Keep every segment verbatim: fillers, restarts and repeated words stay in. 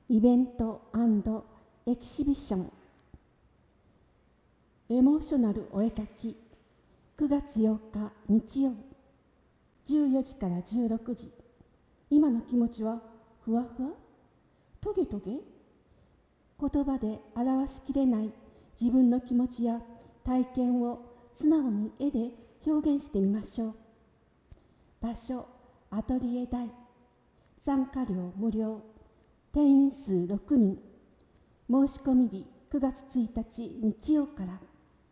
イベント&エキシビション、エモーショナルお絵かき、くがつようか日曜、じゅうよじからじゅうろくじ。今の気持ちはふわふわ、トゲトゲ、言葉で表しきれない自分の気持ちや体験を素直に絵で表現してみましょう。場所、アトリエ大、参加料無料、定員数ろくにん、申し込み日くがつついたち日曜から。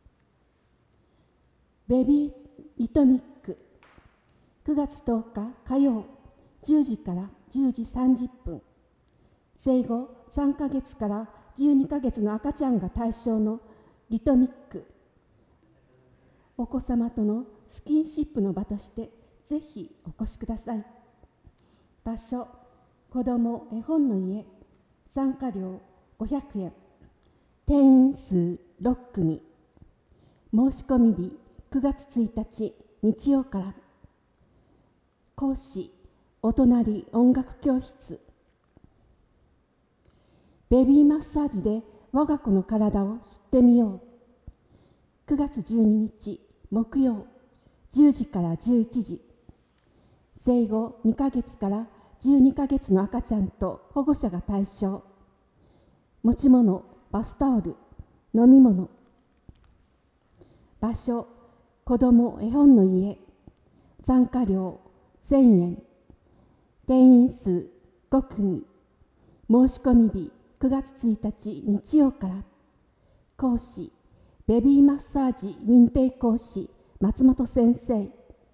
ベビーリトミック、くがつとおか火曜、じゅうじからじゅうじさんじゅっぷん、生後さんかげつからじゅうにかげつの赤ちゃんが対象のリトミック、お子様とのスキンシップの場としてぜひお越しください。場所、子ども絵本の家、参加料ごひゃくえん、定員数ろっくみ、申し込み日くがつついたち日曜から。講師、お隣音楽教室。ベビーマッサージで我が子の体を知ってみよう。くがつじゅうににち木曜、じゅうじからじゅういちじ。生後にかげつからじゅうにかげつの赤ちゃんと保護者が対象。持ち物、バスタオル、飲み物。場所、子ども絵本の家、参加料せんえん、定員数ごくみ、申し込み日くがつついたち日曜から。講師、ベビーマッサージ認定講師松本先生。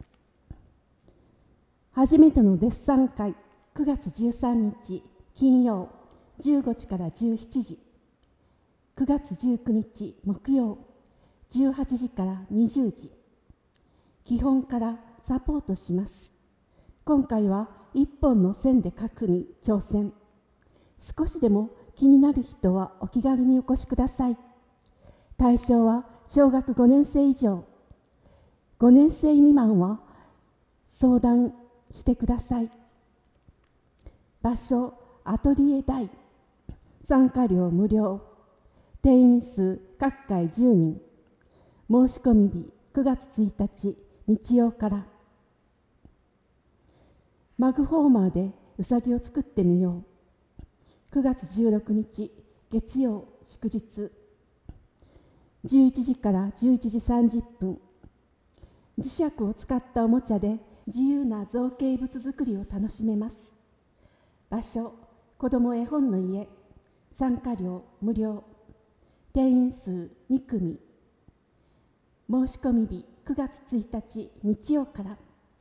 初めてのデッサン会くがつじゅうさんにち金曜、じゅうごじからじゅうしちじ。くがつじゅうくにち木曜、じゅうはちじからにじゅうじ。基本からサポートします。今回はいっぽんの線で描くに挑戦。少しでも気になる人はお気軽にお越しください。対象は小学ごねんせい以上。ごねんせい未満は相談してください。場所、アトリエ大、参加料無料、定員数各回じゅうにん、申し込み日くがつついたち日曜から。マグフォーマーでうさぎを作ってみよう。くがつじゅうろくにち月曜祝日、じゅういちじからじゅういちじさんじゅっぷん。磁石を使ったおもちゃで自由な造形物作りを楽しめます。場所、子ども絵本の家、参加料無料、定員数にくみ、申し込み日くがつついたち日曜から。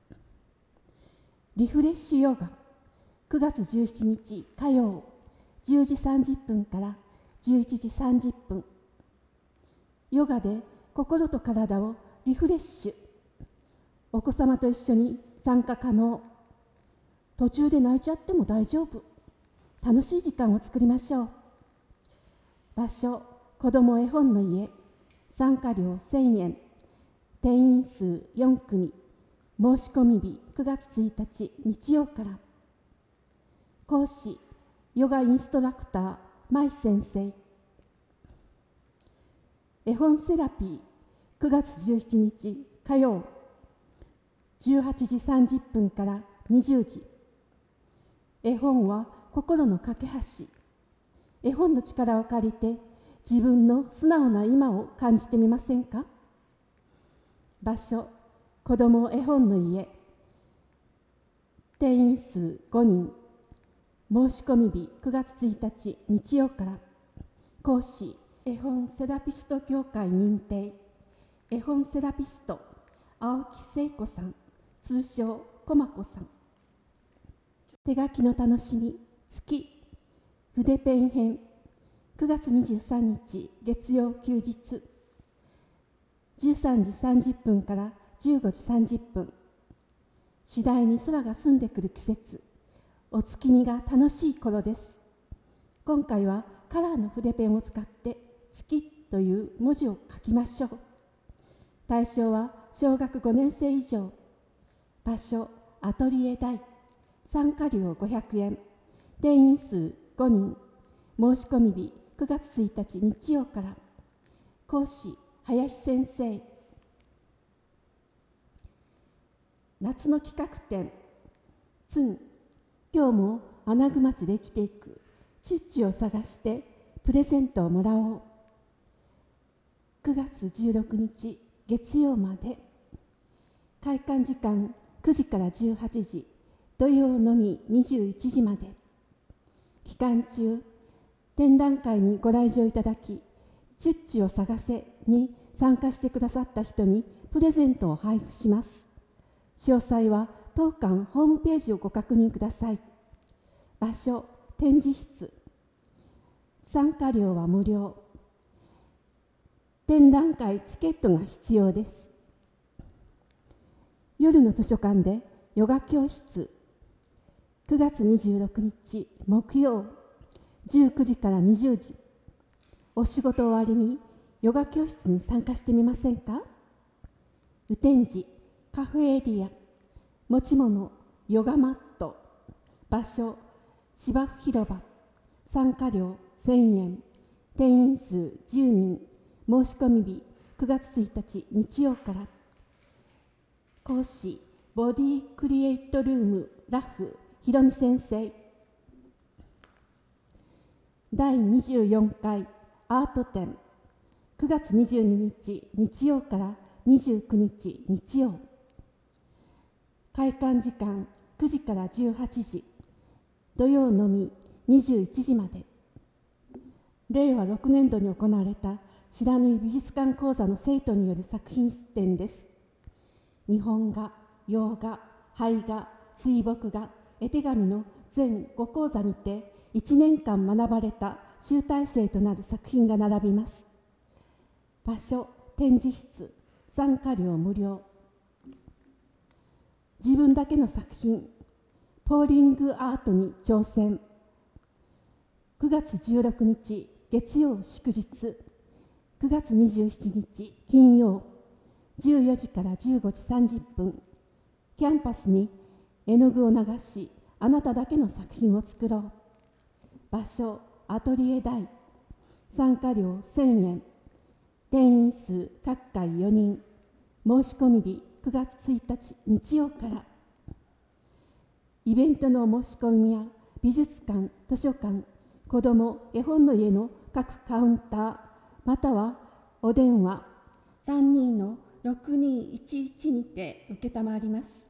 リフレッシュヨガ、くがつじゅうしちにち火曜、じゅうじさんじゅっぷんからじゅういちじさんじゅっぷん。ヨガで心と体をリフレッシュ。お子様と一緒に参加可能。途中で泣いちゃっても大丈夫。楽しい時間を作りましょう。場所、子ども絵本の家、参加料せんえん、定員数よんくみ、申し込み日くがつついたち日曜から。講師、ヨガインストラクター舞先生。絵本セラピーくがつじゅうしちにち火曜、じゅうはちじさんじゅっぷんからにじゅうじ。絵本は心の架け橋。絵本の力を借りて自分の素直な今を感じてみませんか。場所、子ども絵本の家、定員数ごにん、申し込み日くがつついたち日曜から。講師、絵本セラピスト協会認定、絵本セラピスト青木聖子さん、通称こまこさん。手書きの楽しみ月、筆ペン編、くがつにじゅうさんにち月曜休日、じゅうさんじさんじゅっぷんからじゅうごじさんじゅっぷん。次第に空が澄んでくる季節、お月見が楽しい頃です。今回はカラーの筆ペンを使って月という文字を書きましょう。対象は小学ごねんせい以上。場所、アトリエ大、参加料ごひゃくえん、定員数ごにん、 申し込み日くがつついたち日曜から。講師林先生。夏の企画展ツン、今日も穴具町で生きていくチュッチを探してプレゼントをもらおう。くがつじゅうろくにち月曜まで。開館時間くじからじゅうはちじ、土曜のみにじゅういちじまで。期間中、展覧会にご来場いただき、チュッチを探せに参加してくださった人にプレゼントを配布します。詳細は当館ホームページをご確認ください。場所、展示室。参加料は無料。展覧会チケットが必要です。夜の図書館でヨガ教室。くがつにじゅうろくにち木曜じゅうくじからにじゅうじ。お仕事終わりにヨガ教室に参加してみませんか。雨天時カフェエリア。持ち物ヨガマット。場所芝生広場。参加料せんえん。定員数じゅうにん。申し込み日くがつついたち日曜から。講師ボディクリエイトルームラフひろみ先生。だいにじゅうよんかいアート展くがつにじゅうににち日曜からにじゅうくにち日曜。開館時間くじからじゅうはちじ、土曜のみにじゅういちじまで。れいわろくねんどに行われた不知火美術館講座の生徒による作品展です。日本画、洋画、俳画、水墨画、絵手紙の全ご講座にていちねんかん学ばれた集大成となる作品が並びます。場所、展示室。参加料無料。自分だけの作品、ポーリングアートに挑戦。くがつじゅうろくにち月曜祝日、くがつにじゅうしちにち金曜、じゅうよじからじゅうごじさんじゅっぷん。キャンパスに絵の具を流し、あなただけの作品を作ろう。場所、アトリエ大。参加料せんえん。定員数各回よにん。申し込み日くがつついたち日曜から。イベントの申し込みや美術館、図書館、子ども絵本の家の各カウンター、またはお電話さんにーのろくにーいちいちにて承ります。